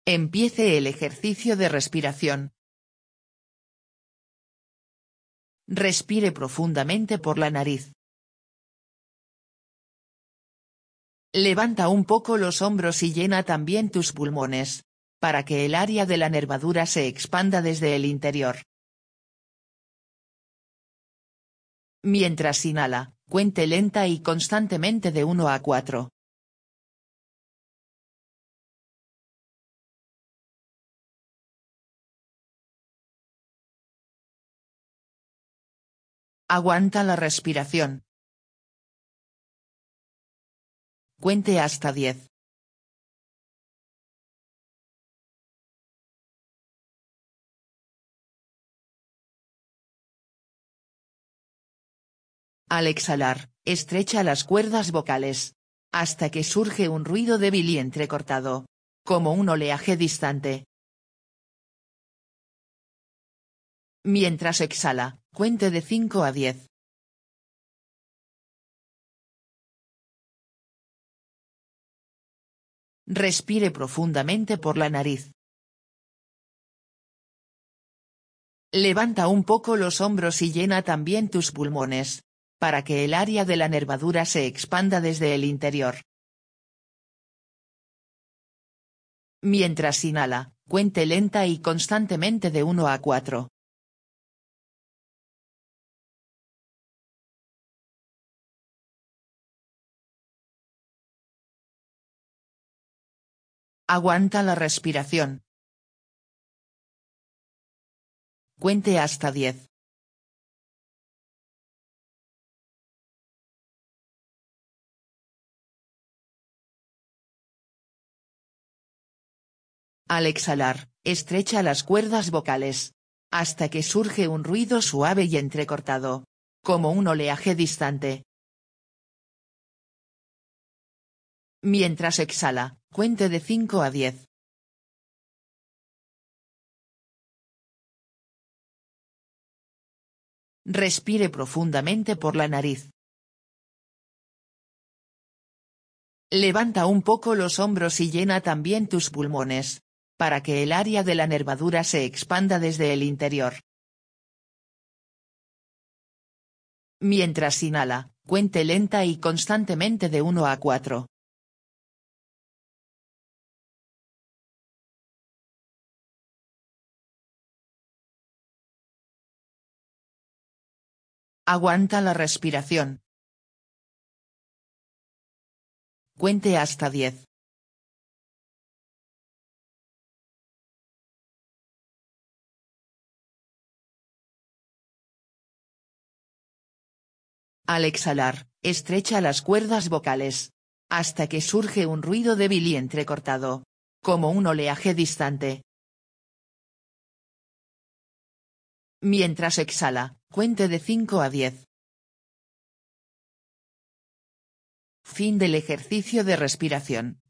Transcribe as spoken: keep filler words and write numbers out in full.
Empiece el ejercicio de respiración. Respire profundamente por la nariz. Levanta un poco los hombros y llena también tus pulmones, para que el área de la nervadura se expanda desde el interior. Mientras inhala, cuente lenta y constantemente de uno a cuatro. Aguanta la respiración. Cuente hasta diez. Al exhalar, estrecha las cuerdas vocales, hasta que surge un ruido débil y entrecortado, como un oleaje distante. Mientras exhala, cuente de cinco a diez. Respire profundamente por la nariz. Levanta un poco los hombros y llena también tus pulmones, para que el área de la nervadura se expanda desde el interior. Mientras inhala, cuente lenta y constantemente de uno a cuatro. Aguanta la respiración. Cuente hasta diez. Al exhalar, estrecha las cuerdas vocales, hasta que surge un ruido suave y entrecortado, como un oleaje distante. Mientras exhala, cuente de cinco a diez. Respire profundamente por la nariz. Levanta un poco los hombros y llena también tus pulmones, para que el área de la nervadura se expanda desde el interior. Mientras inhala, cuente lenta y constantemente de uno a cuatro. Aguanta la respiración. Cuente hasta diez. Al exhalar, estrecha las cuerdas vocales, hasta que surge un ruido débil y entrecortado, como un oleaje distante. Mientras exhala, cuente de cinco a diez. Fin del ejercicio de respiración.